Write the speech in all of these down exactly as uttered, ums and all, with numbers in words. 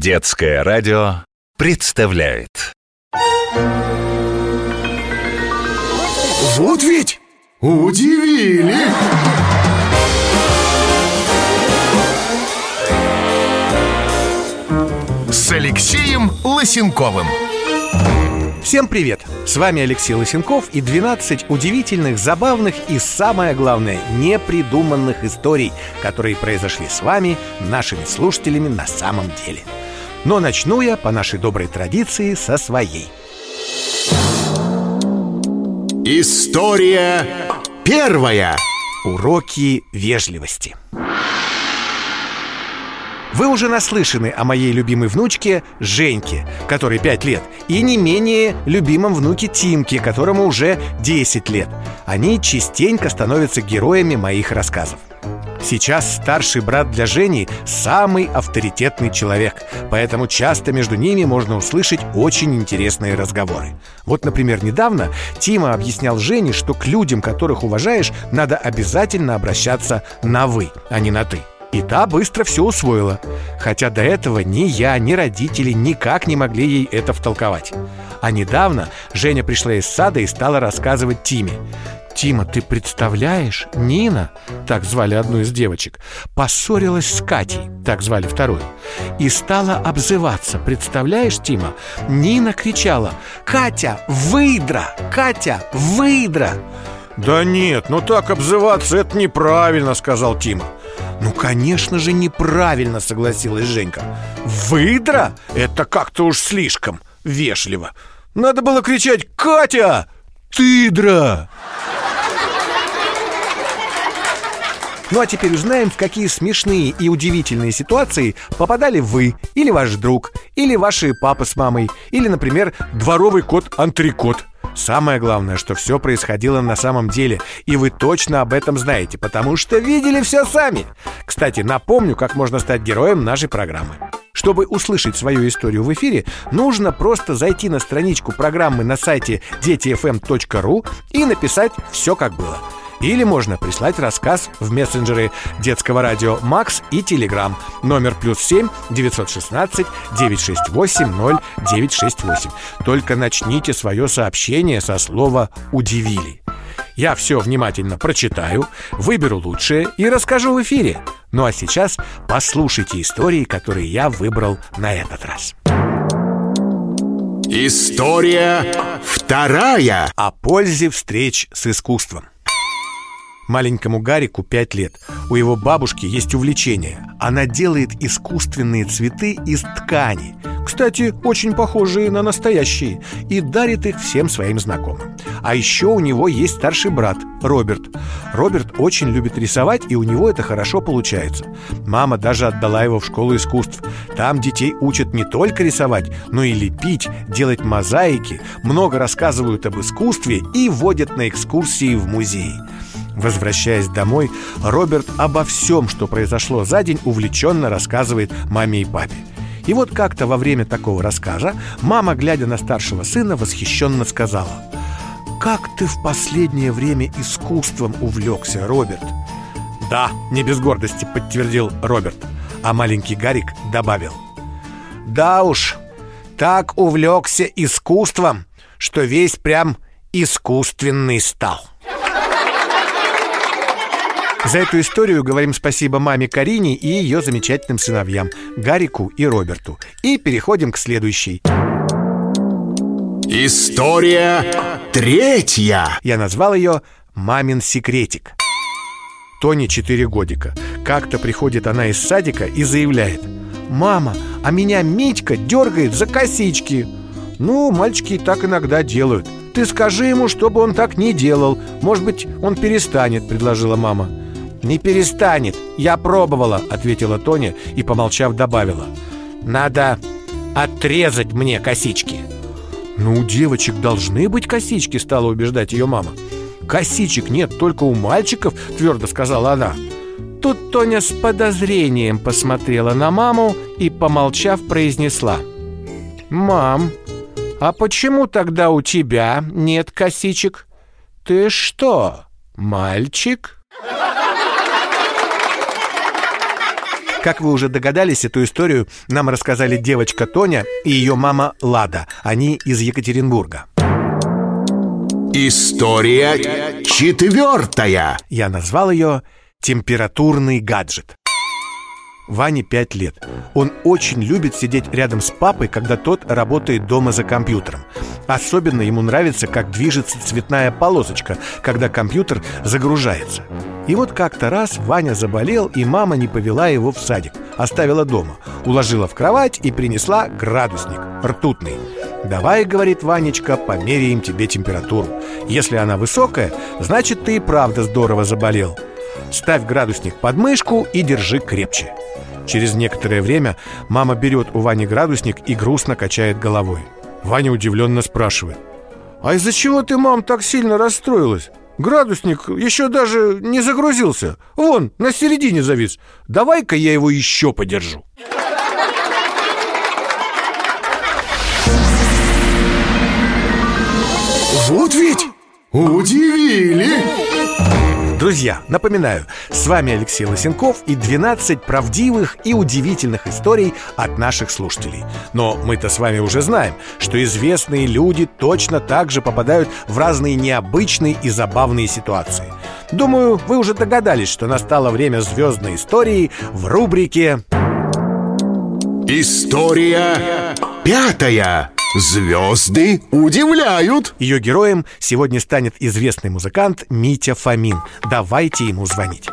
Детское радио представляет. Вот ведь удивили! С Алексеем Лысенковым. Всем привет! С вами Алексей Лысенков и двенадцать удивительных, забавных и, самое главное, непридуманных историй, которые произошли с вами, нашими слушателями, на самом деле. Но начну я, по нашей доброй традиции, со своей. История первая. Уроки вежливости. Вы уже наслышаны о моей любимой внучке Женьке, которой пять лет, и не менее любимом внуке Тимке, которому уже десять лет. Они частенько становятся героями моих рассказов. Сейчас старший брат для Жени – самый авторитетный человек, поэтому часто между ними можно услышать очень интересные разговоры. Вот, например, недавно Тима объяснял Жене, что к людям, которых уважаешь, надо обязательно обращаться на «вы», а не на «ты». И та быстро все усвоила, хотя до этого ни я, ни родители никак не могли ей это втолковать. А недавно Женя пришла из сада и стала рассказывать Тиме: «Тима, ты представляешь, Нина, так звали одну из девочек, поссорилась с Катей, так звали вторую, и стала обзываться. Представляешь, Тима? Нина кричала: „Катя, выдра! Катя, выдра!“» «Да нет, ну так обзываться — это неправильно», — сказал Тима. «Ну, конечно же, неправильно», — согласилась Женька. «Выдра? Это как-то уж слишком вежливо. Надо было кричать: „Катя, тыдра!“» Ну а теперь узнаем, в какие смешные и удивительные ситуации попадали вы, или ваш друг, или ваши папа с мамой, или, например, дворовый кот-антрекот. Самое главное, что все происходило на самом деле, и вы точно об этом знаете, потому что видели все сами. Кстати, напомню, как можно стать героем нашей программы. Чтобы услышать свою историю в эфире, нужно просто зайти на страничку программы на сайте дети эф эм точка ру и написать «все как было». Или можно прислать рассказ в мессенджеры детского радио Макс и Телеграм. Номер плюс семь девятьсот шестнадцать девятьсот шестьдесят восемь ноль девятьсот шестьдесят восемь. Только начните свое сообщение со слова «удивили». Я все внимательно прочитаю, выберу лучшее и расскажу в эфире. Ну а сейчас послушайте истории, которые я выбрал на этот раз. История вторая. О пользе встреч с искусством. Маленькому Гарику пять лет. У его бабушки есть увлечение. Она делает искусственные цветы из ткани, кстати, очень похожие на настоящие, и дарит их всем своим знакомым. А еще у него есть старший брат Роберт. Роберт очень любит рисовать, и у него это хорошо получается. Мама даже отдала его в школу искусств. Там детей учат не только рисовать, но и лепить, делать мозаики, много рассказывают об искусстве и водят на экскурсии в музеи. Возвращаясь домой, Роберт обо всем, что произошло за день, увлеченно рассказывает маме и папе. И вот как-то во время такого рассказа мама, глядя на старшего сына, восхищенно сказала: «Как ты в последнее время искусством увлекся, Роберт!» «Да, не без гордости», — подтвердил Роберт. А маленький Гарик добавил: «Да уж, так увлекся искусством, что весь прям искусственный стал». За эту историю говорим спасибо маме Карине и ее замечательным сыновьям Гарику и Роберту. И переходим к следующей. История третья. Я назвал ее «Мамин секретик». Тоне четыре годика. Как-то приходит она из садика и заявляет: «Мама, а меня Митька дергает за косички». «Ну, мальчики и так иногда делают. Ты скажи ему, чтобы он так не делал. Может быть, он перестанет», — предложила мама. «Не перестанет, я пробовала», — ответила Тоня и, помолчав, добавила: «Надо отрезать мне косички». «Ну, у девочек должны быть косички», — стала убеждать ее мама. «Косичек нет только у мальчиков», — твердо сказала она. Тут Тоня с подозрением посмотрела на маму и, помолчав, произнесла: «Мам, а почему тогда у тебя нет косичек? Ты что, мальчик?» Как вы уже догадались, эту историю нам рассказали девочка Тоня и ее мама Лада. Они из Екатеринбурга. История четвертая. Я назвал ее «Температурный гаджет». Ване пять лет. Он очень любит сидеть рядом с папой, когда тот работает дома за компьютером. Особенно ему нравится, как движется цветная полосочка, когда компьютер загружается. И вот как-то раз Ваня заболел, и мама не повела его в садик. Оставила дома, уложила в кровать и принесла градусник ртутный. «Давай, — говорит Ванечка, — померяем тебе температуру. Если она высокая, значит, ты и правда здорово заболел. Ставь градусник под мышку и держи крепче». Через некоторое время мама берет у Вани градусник и грустно качает головой. Ваня удивленно спрашивает: «А из-за чего ты, мам, так сильно расстроилась? Градусник еще даже не загрузился. Вон, на середине завис. Давай-ка я его еще подержу». Вот ведь удивили! Друзья, напоминаю, с вами Алексей Лысенков и двенадцать правдивых и удивительных историй от наших слушателей. Но мы-то с вами уже знаем, что известные люди точно так же попадают в разные необычные и забавные ситуации. Думаю, вы уже догадались, что настало время звездной истории в рубрике История пятая. Звезды удивляют. Ее героем сегодня станет известный музыкант Митя Фомин. Давайте ему звонить.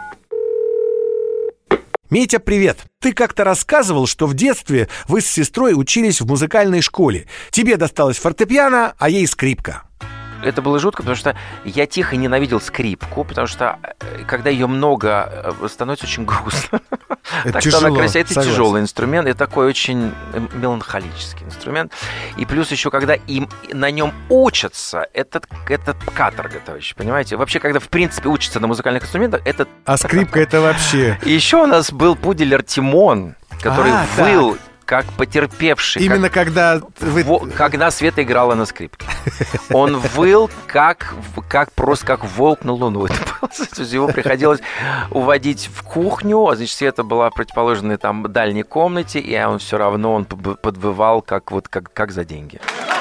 Митя, привет! Ты как-то рассказывал, что в детстве вы с сестрой учились в музыкальной школе. Тебе досталось фортепиано, а ей скрипка. Это было жутко, потому что я тихо ненавидел скрипку, потому что когда ее много, становится очень грустно. Это так тяжело, что она красивая. Это согласен. Тяжелый инструмент, и такой очень меланхолический инструмент. И плюс еще, когда им на нем учатся, это, это каторга, товарищи, понимаете? Вообще, когда в принципе учатся на музыкальных инструментах, это... А скрипка это вообще... И еще у нас был пудель Артемон, который А, выл... как потерпевший. Именно как, когда вы... во, когда Света играла на скрипке. Он выл как, как просто как волк на луну. Это было, то есть его приходилось уводить в кухню, а значит, Света была в противоположной там дальней комнате, и он все равно он подвывал как, вот, как, как за деньги.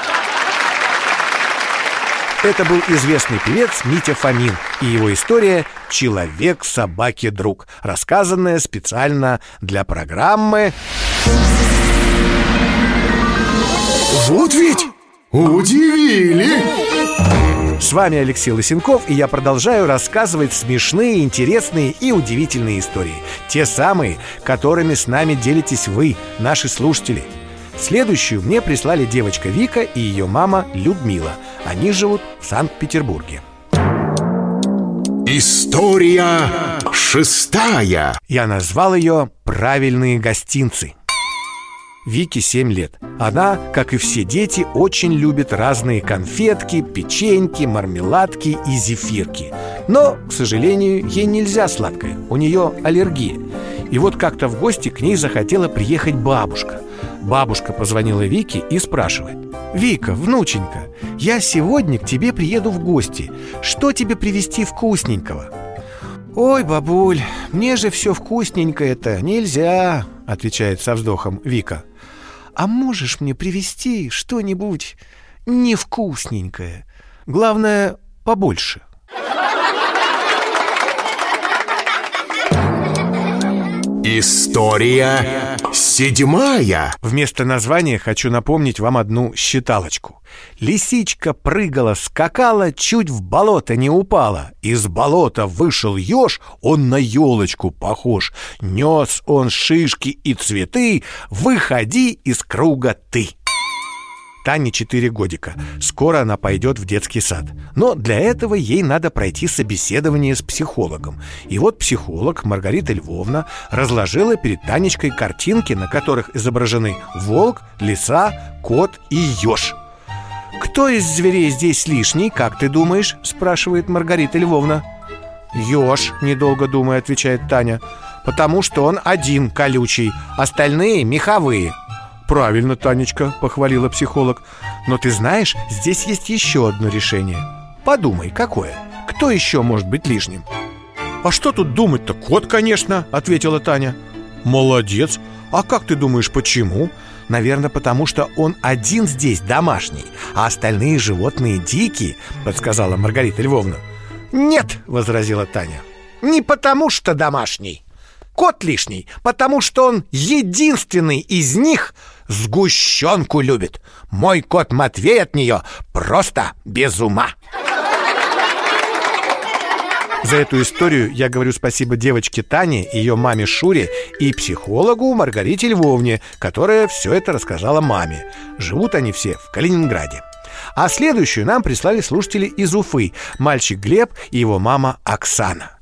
Это был известный певец Митя Фомин и его история «Человек собаке друг», рассказанная специально для программы... Вот ведь удивили! С вами Алексей Лысенков, и я продолжаю рассказывать смешные, интересные и удивительные истории. Те самые, которыми с нами делитесь вы, наши слушатели. Следующую мне прислали девочка Вика и ее мама Людмила. Они живут в Санкт-Петербурге. История шестая. Я назвал ее «Правильные гостинцы». Вике семь лет. Она, как и все дети, очень любит разные конфетки, печеньки, мармеладки и зефирки. Но, к сожалению, ей нельзя сладкое, у нее аллергия. И вот как-то в гости к ней захотела приехать бабушка. Бабушка позвонила Вике и спрашивает: «Вика, внученька, я сегодня к тебе приеду в гости. Что тебе привезти вкусненького?» «Ой, бабуль, мне же все вкусненькое-то нельзя», — отвечает со вздохом Вика. «А можешь мне привезти что-нибудь невкусненькое? Главное, побольше». История седьмая. Вместо названия хочу напомнить вам одну считалочку. Лисичка прыгала, скакала, чуть в болото не упала. Из болота вышел еж, он на елочку похож. Нес он шишки и цветы, выходи из круга ты. Тане четыре годика. Скоро она пойдет в детский сад. Но для этого ей надо пройти собеседование с психологом. И вот психолог Маргарита Львовна разложила перед Танечкой картинки, на которых изображены волк, лиса, кот и еж. «Кто из зверей здесь лишний, как ты думаешь?» – спрашивает Маргарита Львовна. «Еж», – недолго думая, отвечает Таня, – «потому что он один колючий, остальные меховые». «Правильно, Танечка», — похвалила психолог. «Но ты знаешь, здесь есть еще одно решение. Подумай, какое? Кто еще может быть лишним?» «А что тут думать-то? Кот, конечно», — ответила Таня. Молодец. А как ты думаешь, почему? Наверное, потому что он один здесь домашний, а остальные животные дикие, подсказала Маргарита Львовна. Нет, возразила Таня, не потому что домашний. Кот лишний, потому что он единственный из них сгущенку любит. Мой кот Матвей от нее просто без ума. За эту историю я говорю спасибо девочке Тане, ее маме Шуре и психологу Маргарите Львовне, которая все это рассказала маме. Живут они все в Калининграде. А следующую нам прислали слушатели из Уфы. Мальчик Глеб и его мама Оксана.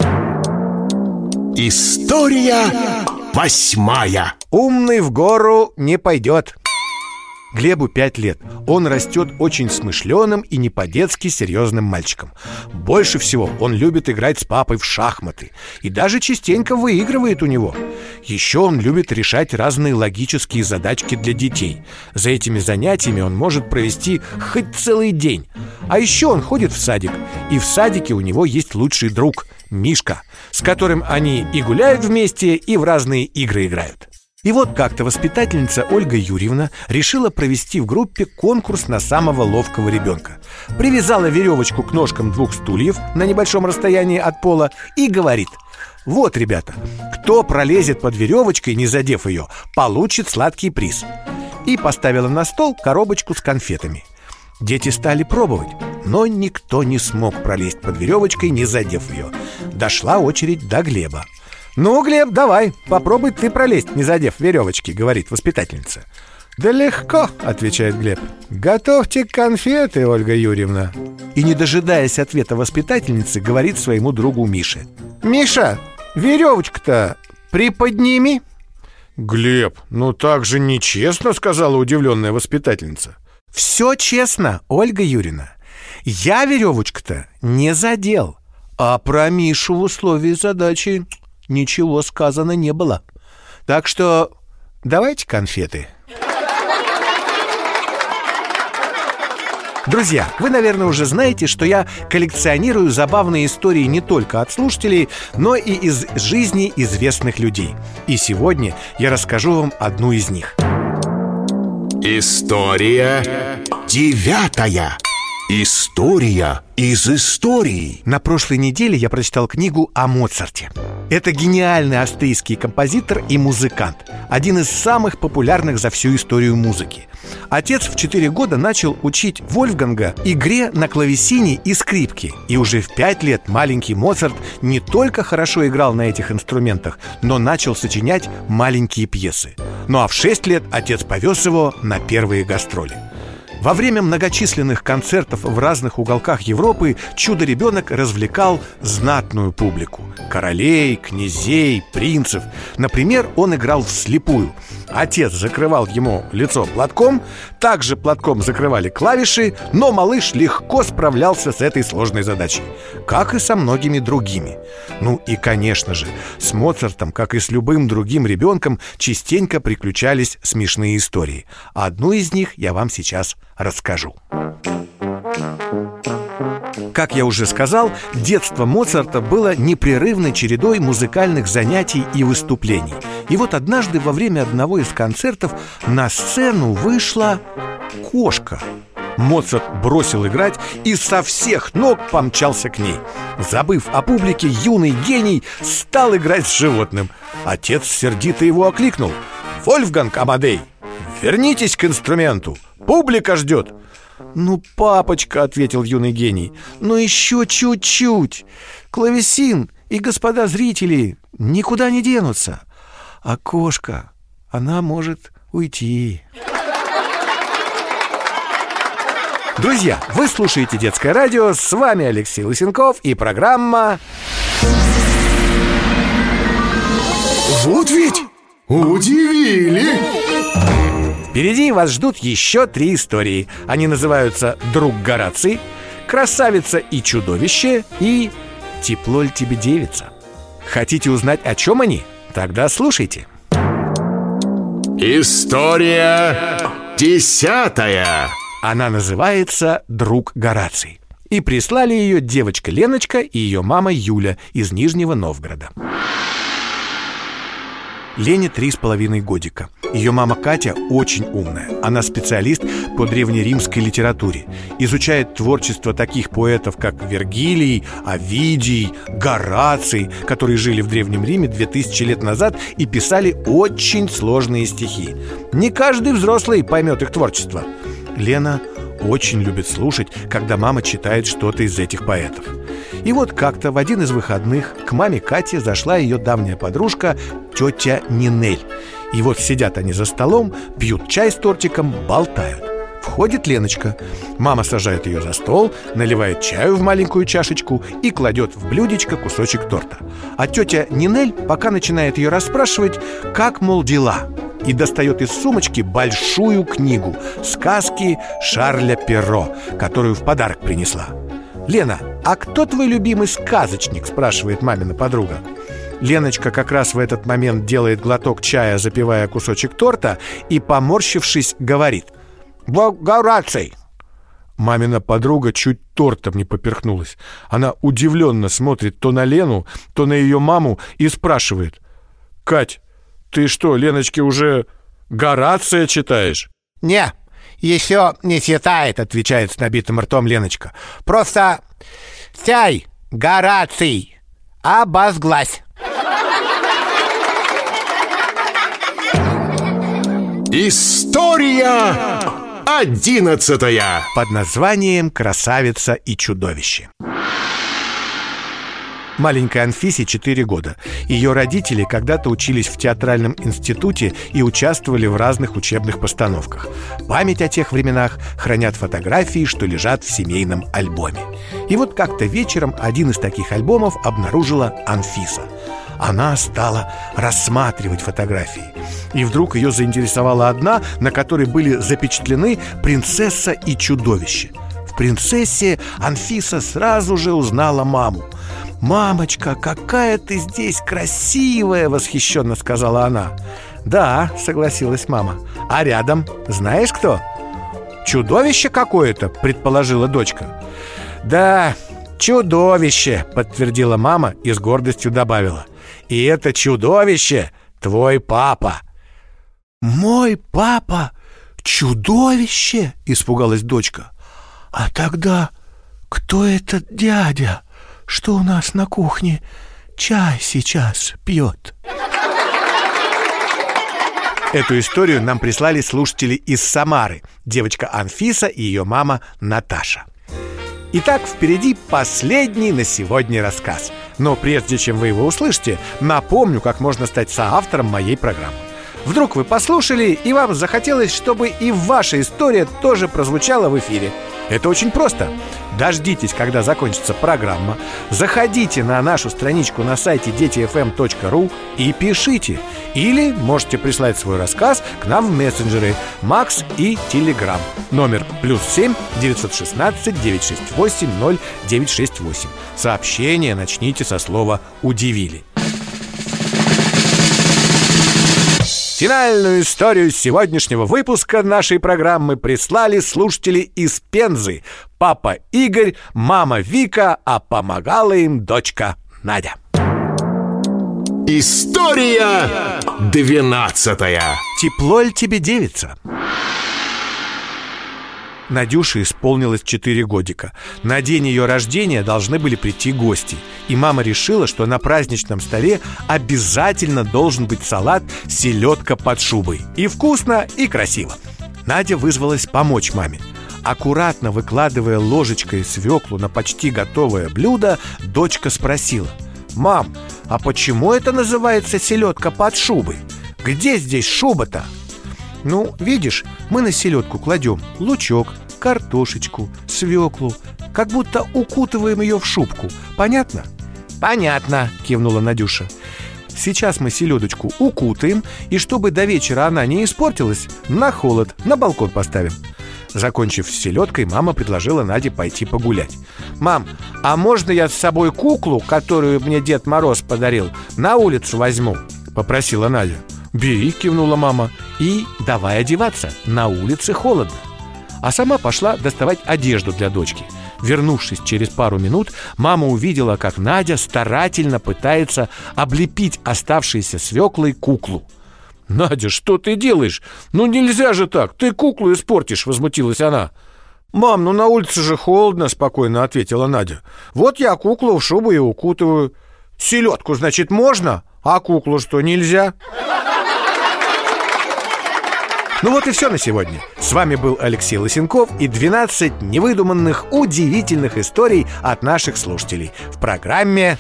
История восьмая. Умный в гору не пойдет. Глебу пять лет. Он растет очень смышленым и не по-детски серьезным мальчиком. Больше всего он любит играть с папой в шахматы и даже частенько выигрывает у него. Еще он любит решать разные логические задачки для детей. За этими занятиями он может провести хоть целый день. А еще он ходит в садик, и в садике у него есть лучший друг Мишка, с которым они и гуляют вместе, и в разные игры играют. И вот как-то воспитательница Ольга Юрьевна решила провести в группе конкурс на самого ловкого ребенка. Привязала веревочку к ножкам двух стульев на небольшом расстоянии от пола и говорит: вот, ребята, кто пролезет под веревочкой, не задев ее, получит сладкий приз. И поставила на стол коробочку с конфетами. Дети стали пробовать, но никто не смог пролезть под веревочкой, не задев ее. Дошла очередь до Глеба. «Ну, Глеб, давай, попробуй ты пролезть, не задев веревочки», — говорит воспитательница. «Да легко», — отвечает Глеб. «Готовьте конфеты, Ольга Юрьевна». И, не дожидаясь ответа воспитательницы, говорит своему другу Мише: «Миша, веревочку-то приподними». «Глеб, ну так же нечестно», — сказала удивленная воспитательница. «Все честно, Ольга Юрьевна. Я веревочку-то не задел, а про Мишу в условии задачи ничего сказано не было. Так что давайте конфеты». Друзья, вы, наверное, уже знаете, что я коллекционирую забавные истории не только от слушателей, но и из жизни известных людей. И сегодня я расскажу вам одну из них. История девятая. История из истории. На прошлой неделе я прочитал книгу о Моцарте. Это гениальный австрийский композитор и музыкант, один из самых популярных за всю историю музыки. Отец в четыре года начал учить Вольфганга игре на клавесине и скрипке. И уже в пять лет маленький Моцарт не только хорошо играл на этих инструментах, но начал сочинять маленькие пьесы. Ну а в шесть лет отец повез его на первые гастроли. Во время многочисленных концертов в разных уголках Европы чудо-ребенок развлекал знатную публику – королей, князей, принцев. Например, он играл вслепую. Отец закрывал ему лицо платком, также платком закрывали клавиши, но малыш легко справлялся с этой сложной задачей, как и со многими другими. Ну и, конечно же, с Моцартом, как и с любым другим ребенком, частенько приключались смешные истории. Одну из них я вам сейчас расскажу. Как я уже сказал, детство Моцарта было непрерывной чередой музыкальных занятий и выступлений. И вот однажды во время одного из концертов на сцену вышла кошка. Моцарт бросил играть и со всех ног помчался к ней. Забыв о публике, юный гений стал играть с животным. Отец сердито его окликнул: «Вольфганг Амадей, вернитесь к инструменту, публика ждет». «Ну, папочка», — ответил юный гений, — «ну еще чуть-чуть. Клавесин и господа зрители никуда не денутся. А кошка, она может уйти». Друзья, вы слушаете «Детское радио», с вами Алексей Лысенков и программа Вот ведь удивили! Впереди вас ждут еще три истории. Они называются «Друг Гораций», «Красавица и чудовище» и «Тепло ль тебе, девица?». Хотите узнать, о чем они? Тогда слушайте. История десятая. Она называется «Друг Гораций». И прислали ее девочка Леночка и ее мама Юля из Нижнего Новгорода. Лене три с половиной годика. Ее мама Катя очень умная. Она специалист по древнеримской литературе. Изучает творчество таких поэтов, как Вергилий, Овидий, Гораций, которые жили в Древнем Риме две тысячи лет назад и писали очень сложные стихи. Не каждый взрослый поймет их творчество. Лена очень любит слушать, когда мама читает что-то из этих поэтов. И вот как-то в один из выходных к маме Кате зашла ее давняя подружка тетя Нинель. И вот сидят они за столом, пьют чай с тортиком, болтают. Входит Леночка. Мама сажает ее за стол, наливает чаю в маленькую чашечку и кладет в блюдечко кусочек торта. А тетя Нинель пока начинает ее расспрашивать, как, мол, дела. И достает из сумочки большую книгу «Сказки Шарля Перро», которую в подарок принесла. «Лена, а кто твой любимый сказочник?» – спрашивает мамина подруга. Леночка как раз в этот момент делает глоток чая, запивая кусочек торта, и, поморщившись, говорит: «Гораций!» Мамина подруга чуть тортом не поперхнулась. Она удивленно смотрит то на Лену, то на ее маму и спрашивает: «Кать, ты что, Леночке уже Горация читаешь?» «Не, еще не читает», — отвечает с набитым ртом Леночка. «Просто сяй, Гораций, обозглась». История одиннадцатая. Под названием «Красавица и чудовище». Маленькой Анфисе четыре года. Ее родители когда-то учились в театральном институте и участвовали в разных учебных постановках. Память о тех временах хранят фотографии, что лежат в семейном альбоме. И вот как-то вечером один из таких альбомов обнаружила Анфиса. Она стала рассматривать фотографии. И вдруг ее заинтересовала одна, на которой были запечатлены принцесса и чудовище. В принцессе Анфиса сразу же узнала маму. «Мамочка, какая ты здесь красивая!» — восхищенно сказала она. «Да», — согласилась мама. «А рядом знаешь кто?» «Чудовище какое-то», — предположила дочка. «Да, чудовище», — подтвердила мама и с гордостью добавила. «И это чудовище твой папа». «Мой папа? Чудовище?» — испугалась дочка. «А тогда кто этот дядя, что у нас на кухне чай сейчас пьет?» Эту историю нам прислали слушатели из Самары. Девочка Анфиса и ее мама Наташа. Итак, впереди последний на сегодня рассказ. Но прежде чем вы его услышите, напомню, как можно стать соавтором моей программы. Вдруг вы послушали, и вам захотелось, чтобы и ваша история тоже прозвучала в эфире. Это очень просто. Дождитесь, когда закончится программа. Заходите на нашу страничку на сайте дети эф эм точка ру и пишите. Или можете прислать свой рассказ к нам в мессенджеры Макс и Телеграм. Номер плюс семь девятьсот шестнадцать девятьсот шестьдесят восемь ноль девятьсот шестьдесят восемь. Сообщение начните со слова «Удивили». Финальную историю сегодняшнего выпуска нашей программы прислали слушатели из Пензы. Папа Игорь, мама Вика, а помогала им дочка Надя. История двенадцатая. Тепло ль тебе, девица? Надюше исполнилось четыре годика. На день ее рождения должны были прийти гости. И мама решила, что на праздничном столе обязательно должен быть салат «Селедка под шубой». И вкусно, и красиво. Надя вызвалась помочь маме. Аккуратно выкладывая ложечкой свеклу на почти готовое блюдо, дочка спросила: «Мам, а почему это называется селедка под шубой? Где здесь шуба-то?» «Ну, видишь, мы на селедку кладем лучок, картошечку, свеклу, как будто укутываем ее в шубку. Понятно?» «Понятно», — кивнула Надюша. «Сейчас мы селедочку укутаем, и чтобы до вечера она не испортилась, на холод, на балкон поставим». Закончив с селедкой, мама предложила Наде пойти погулять. «Мам, а можно я с собой куклу, которую мне Дед Мороз подарил, на улицу возьму?» — попросила Надя. «Бери», — кивнула мама, — «и давай одеваться, на улице холодно». А сама пошла доставать одежду для дочки. Вернувшись через пару минут, мама увидела, как Надя старательно пытается облепить оставшейся свеклой куклу. «Надя, что ты делаешь? Ну нельзя же так, ты куклу испортишь», — возмутилась она. «Мам, ну на улице же холодно», — спокойно ответила Надя. «Вот я куклу в шубу и укутываю». «Селедку, значит, можно? А куклу что, нельзя?» Ну вот и все на сегодня. С вами был Алексей Лысенков и двенадцать невыдуманных, удивительных историй от наших слушателей в программе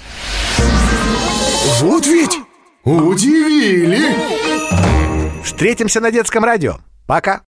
Вот ведь удивили! «Встретимся на детском радио». Пока!